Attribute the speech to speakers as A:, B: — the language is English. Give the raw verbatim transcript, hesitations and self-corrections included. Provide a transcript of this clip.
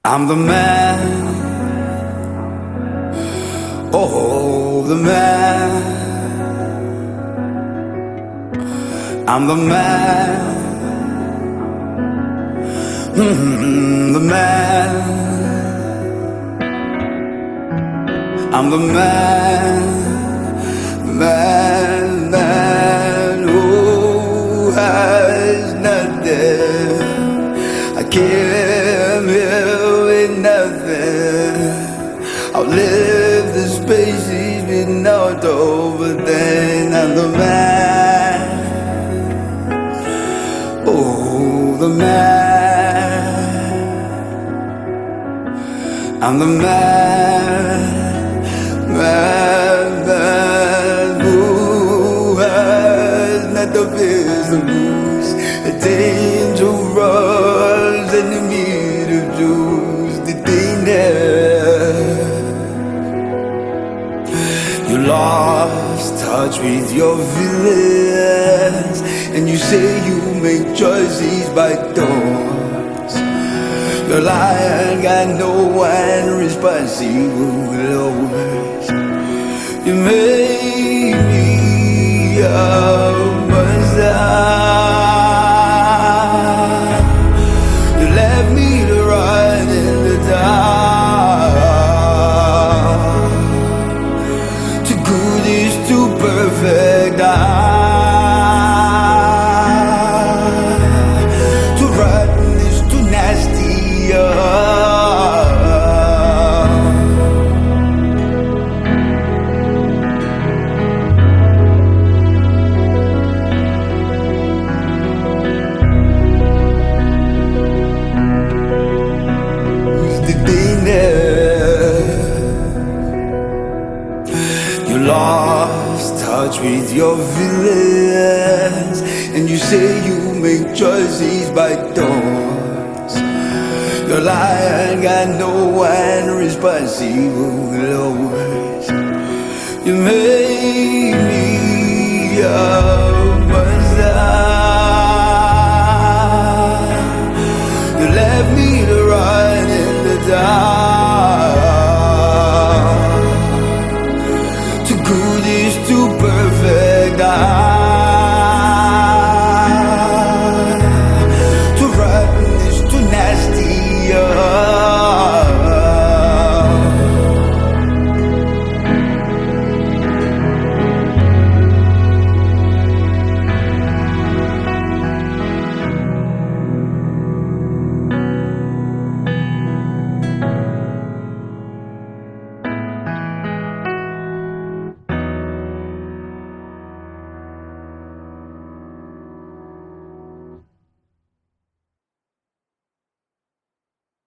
A: I'm the man, oh, the man. I'm the man, mm, the man. I'm the man, man, man who has nothing. I came here with nothing. Outlive the spaces with not overthink. I'm the man, oh, the man. I'm the man, man, man who has not the business. The dangerous enemy to choose the danger. You lost touch with your feelings, and you say you make choices by thoughts. Your lion got no one responsible always. You made me a myself. You left me to run in the dark. Too good is too perfect. I, too rotten is too nasty. Uh, You lost touch with your feelings, and you say you make choices by thoughts. Your lion got no one responsible always. You made me a myself.